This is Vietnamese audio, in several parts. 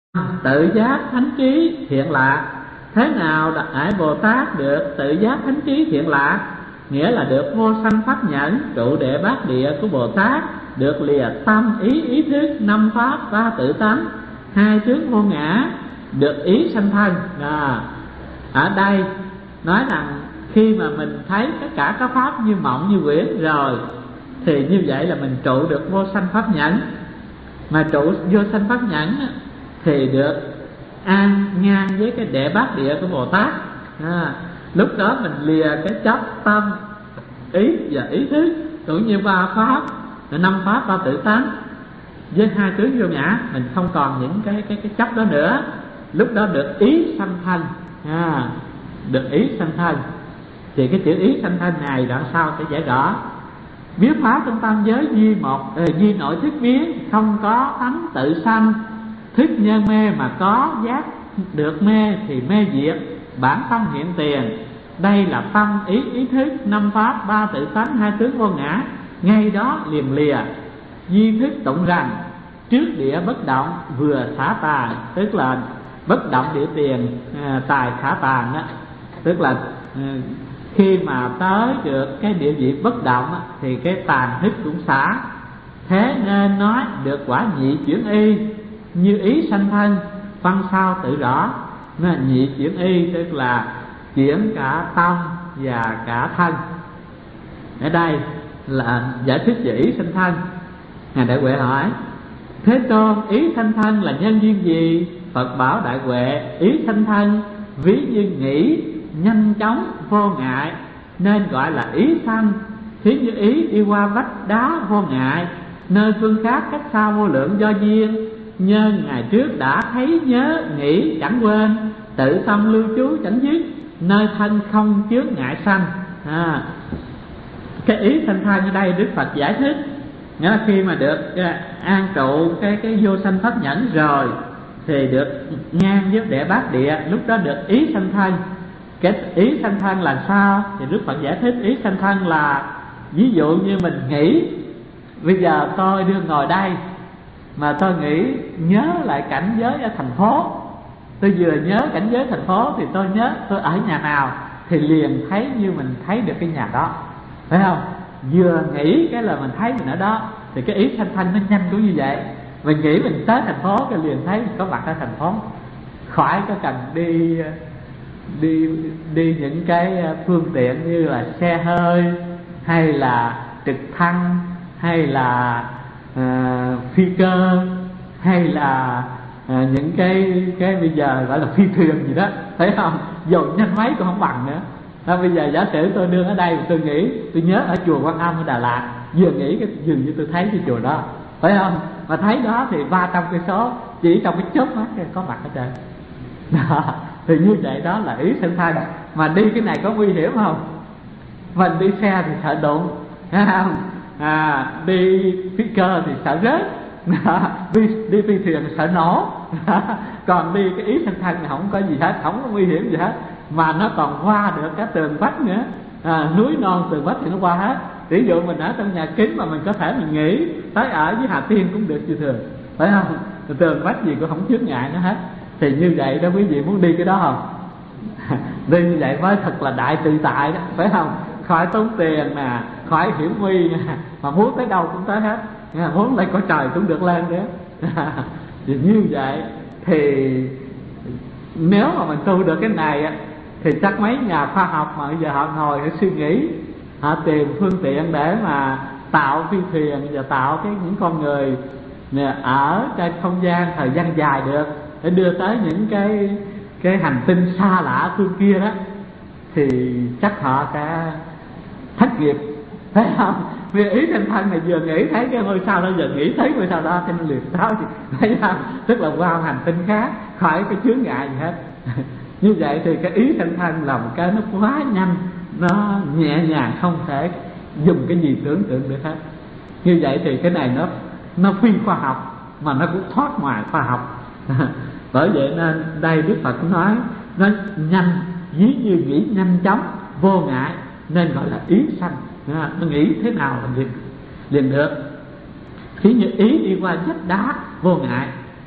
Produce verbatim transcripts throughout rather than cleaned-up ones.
tự giác thánh trí thiện lạc. Thế nào Đại Bồ Tát được tự giác thánh trí thiện lạc? Nghĩa là được vô sanh pháp nhẫn, trụ đệ bát địa của Bồ Tát, được lìa tâm ý ý thức, năm pháp ba tự tánh, hai tướng vô ngã, được ý sanh thân. À, ở đây nói rằng khi mà mình thấy tất cả các pháp như mộng như quyển rồi, thì như vậy là mình trụ được vô sanh pháp nhẫn. Mà trụ vô sanh pháp nhẫn thì được an ngang với cái đệ bát địa của Bồ Tát. À, lúc đó mình lìa cái chấp tâm ý và ý thức cũng như ba pháp, năm pháp ba tự tánh với hai tướng vô ngã, mình không còn những cái cái cái chấp đó nữa. Lúc đó được ý sanh thân. À, được ý sanh thân. Thì cái chữ ý sanh thân này đoạn sau sẽ giải rõ. Biết pháp trong tam giới duy một, ờ, duy nội thức biến, không có tánh tự sanh. Thức nhân mê mà có, giác được mê thì mê diệt, bản tâm hiện tiền. Đây là tâm ý ý thức, năm pháp ba tự tánh, hai tướng vô ngã. Ngay đó liền lìa. Duy thức tụng rằng trước địa bất động vừa xả tàn, tức là bất động địa tiền, à, tài xả tàn đó. Tức là à, khi mà tới được cái địa vị bất động á, thì cái tàn thức cũng xả. Thế nên nói được quả nhị chuyển y, như ý sanh thân, văn sau tự rõ. Nó là nhị chuyển y, tức là chuyển cả tâm và cả thân. Ở đây là giải thích về ý sanh thân. Ngài Đại Huệ hỏi: Thế Tôn, ý sanh thân là nhân duyên gì? Phật bảo Đại Huệ: ý sanh thân ví như nghĩ nhanh chóng vô ngại, nên gọi là ý sanh. Thí như ý đi qua vách đá vô ngại, nơi phương khác cách xa vô lượng do duyên. Nhân ngày trước đã thấy nhớ nghĩ chẳng quên, tự tâm lưu trú chẳng dứt, nơi thân không chướng ngại sanh. À, cái ý sanh thân ở đây Đức Phật giải thích, nghĩa là khi mà được an trụ cái cái vô sanh pháp nhẫn rồi thì được ngang với đệ bát địa, lúc đó được ý sanh thân. Cái ý sanh thân là sao? Thì Đức Phật giải thích ý sanh thân là ví dụ như mình nghĩ bây giờ tôi đưa ngồi đây mà tôi nghĩ nhớ lại cảnh giới ở thành phố. Tôi vừa nhớ cảnh giới thành phố thì tôi nhớ tôi ở nhà nào, thì liền thấy như mình thấy được cái nhà đó, phải không? Vừa nghĩ cái là mình thấy mình ở đó. Thì cái ý sanh thân nó nhanh cũng như vậy. Mình nghĩ mình tới thành phố cái liền thấy mình có mặt ở thành phố, khỏi có cần đi đi đi những cái phương tiện như là xe hơi hay là trực thăng hay là uh, phi cơ hay là uh, những cái cái bây giờ gọi là phi thuyền gì đó, thấy không? Dù nhanh mấy cũng không bằng nữa. À, bây giờ giả sử tôi đương ở đây, tôi nghĩ tôi nhớ ở chùa Quan Âm ở Đà Lạt, vừa nghĩ cái dường như tôi thấy cái chùa đó, phải không? Mà thấy đó thì ba trăm cây số chỉ trong cái chớp mắt có mặt ở đây. Đó, thì như vậy đó là ý sanh thân. Mà đi cái này có nguy hiểm không? Mình đi xe thì sợ đụng, thấy không? À, đi phi cơ thì sợ rớt, đi, đi phi thuyền thì sợ nổ. Còn đi cái ý sanh thân thì không có gì hết, không có nguy hiểm gì hết, mà nó còn qua được cái tường vách nữa. À, núi non tường vách thì nó qua hết. Ví dụ mình ở trong nhà kính mà mình có thể mình nghĩ tới ở với Hà Tiên cũng được như thường, phải không? Tường vách gì cũng không chướng ngại nó hết. Thì như vậy đó, quý vị muốn đi cái đó không? Đi như vậy mới thật là đại tự tại đó, phải không? Khỏi tốn tiền nè, khỏi hiểm nguy nè, mà muốn tới đâu cũng tới hết, muốn lên cõi trời cũng được lên nữa. Thì như vậy thì nếu mà mình tu được cái này thì chắc mấy nhà khoa học mà bây giờ họ ngồi để suy nghĩ, họ tìm phương tiện để mà tạo phi thuyền và tạo cái những con người ở trên không gian thời gian dài được, để đưa tới những cái cái hành tinh xa lạ phương kia đó, thì chắc họ sẽ thất nghiệp, thấy không? Vì ý sanh thân này vừa nghĩ thấy cái ngôi sao đó, giờ nghĩ thấy ngôi sao đó, cho nên liền đó, thấy không? Tức là qua hành tinh khác, khỏi cái chướng ngại gì hết. Như vậy thì cái ý sanh thân là một cái nó quá nhanh, nó nhẹ nhàng, không thể dùng cái gì tưởng tượng được hết. Như vậy thì cái này nó nó phi khoa học mà nó cũng thoát ngoài khoa học. Bởi vậy nên đây Đức Phật nói nó nhanh, ví như nghĩ nhanh chóng vô ngại, nên gọi là ý sanh. Nó nghĩ thế nào là liền, liền được. Ví như ý đi qua vách đá vô ngại,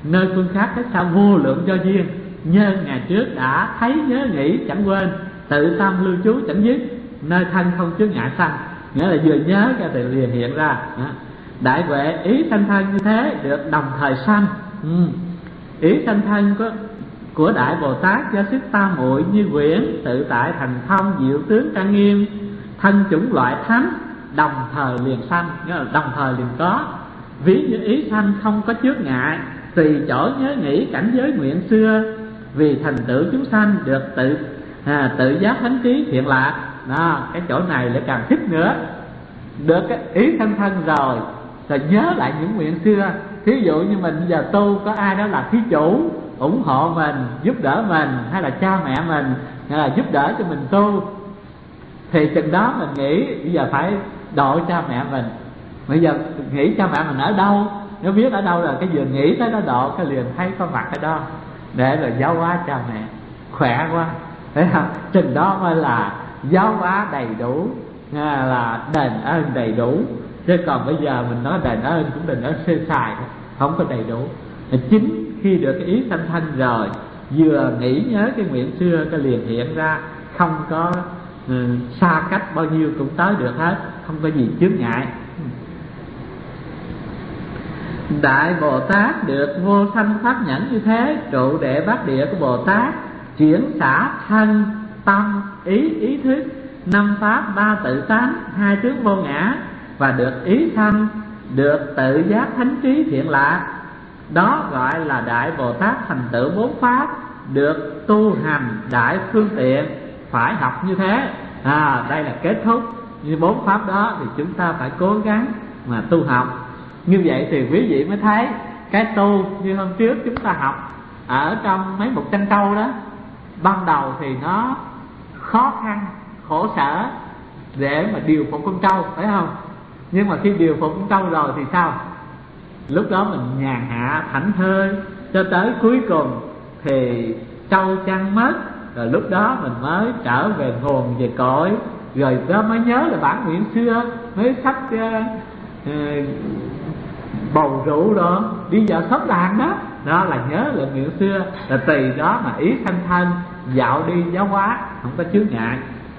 nơi phương khác cái sao vô lượng do duyên, nhân ngày trước đã thấy nhớ nghĩ chẳng quên, tự tâm lưu trú chẳng dứt, nơi thân không chướng ngại sanh. Nghĩa là vừa nhớ ra thì liền hiện ra. Đại huệ ý sanh thân như thế được đồng thời sanh. ừ. Ý sanh thân có của Đại Bồ Tát do sức tam muội như quyển, tự tại thành thông diệu tướng trang nghiêm, thân chủng loại thánh đồng thời liền sanh, nghĩa là đồng thời liền có. Ví như ý sanh không có chướng ngại, tùy chỗ nhớ nghĩ cảnh giới nguyện xưa, vì thành tựu chúng sanh được tự à, tự giác thánh trí thiện lạc. Đó, cái chỗ này lại càng thích nữa. Được cái ý sanh thân rồi, rồi nhớ lại những nguyện xưa. Thí dụ như mình bây giờ tu, có ai đó là thí chủ ủng hộ mình, giúp đỡ mình, hay là cha mẹ mình, hay là giúp đỡ cho mình tu, thì chừng đó mình nghĩ bây giờ phải độ cha mẹ mình. Bây giờ nghĩ cha mẹ mình ở đâu, nếu biết ở đâu là cái vừa nghĩ tới đó độ, cái liền thấy có mặt ở đó, để rồi giáo hóa cha mẹ khỏe quá, thấy không? Chừng đó mới là giáo hóa đầy đủ, là đền ơn đầy đủ. Chứ còn bây giờ mình nói đền ơn cũng đền ơn sơ sài, không có đầy đủ. Chính khi được cái ý sanh thân rồi, vừa nghĩ nhớ cái nguyện xưa, cái liền hiện ra, không có ừ, xa cách bao nhiêu cũng tới được hết, không có gì chướng ngại. Đại Bồ Tát được vô sanh pháp nhẫn như thế, trụ đệ bát địa của Bồ Tát, chuyển xả thân tâm ý ý thức, năm pháp ba tự tánh, hai tướng vô ngã, và được ý sanh, được tự giác thánh trí thiện lạc. Đó gọi là Đại Bồ Tát thành tựu bốn pháp, được tu hành đại phương tiện, phải học như thế. À, đây là kết thúc. Như bốn pháp đó thì chúng ta phải cố gắng mà tu học. Như vậy thì quý vị mới thấy cái tu như hôm trước chúng ta học ở trong mấy một trăm câu đó, ban đầu thì nó khó khăn, khổ sở để mà điều phục con trâu, phải không? Nhưng mà khi điều phục con trâu rồi thì sao? Lúc đó mình nhàn hạ thảnh thơi, cho tới cuối cùng thì trâu chăn mất, rồi lúc đó mình mới trở về nguồn về cội, rồi đó mới nhớ là bản nguyện xưa, mới sắp uh, uh, bầu rượu đó, đi vào xóm làng đó, đó là nhớ là nguyện xưa, là tùy đó mà ý sanh thân, dạo đi giáo hóa, không có chướng ngại.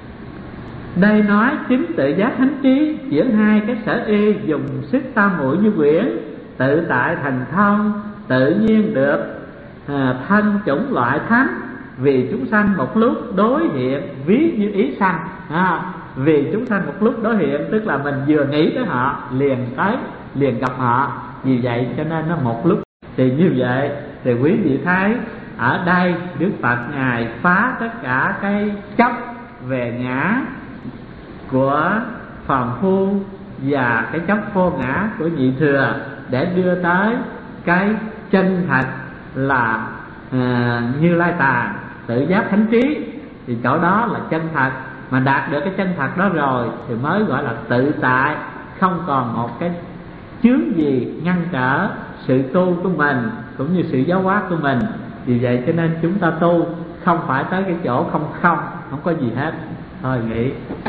Đây nói chính tự giác thánh trí, chuyển hai cái sở y, dùng sức tam muội như quyển, tự tại thành thông, tự nhiên được à, thân chủng loại thánh, vì chúng sanh một lúc đối hiện, ví như ý sanh. à, Vì chúng sanh một lúc đối hiện, tức là mình vừa nghĩ tới họ liền tới, liền gặp họ. Vì vậy cho nên nó một lúc. Thì như vậy thì quý vị thấy ở đây Đức Phật Ngài phá tất cả cái chấp về ngã của phàm phu và cái chấp vô ngã của nhị thừa, để đưa tới cái chân thật là à, Như Lai Tạng tự giác thánh trí. Thì chỗ đó là chân thật. Mà đạt được cái chân thật đó rồi thì mới gọi là tự tại, không còn một cái chướng gì ngăn trở sự tu của mình cũng như sự giáo hóa của mình. Vì vậy cho nên chúng ta tu không phải tới cái chỗ không không, không có gì hết. Thôi nghĩ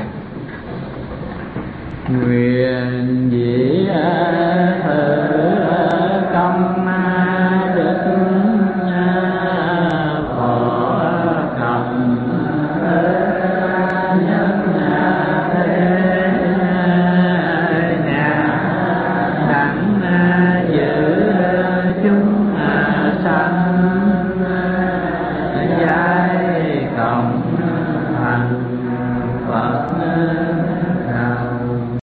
nguyện dĩ thử công đức phổ cộng nhất thế nhà đặng giữ chúng sanh giai cộng thành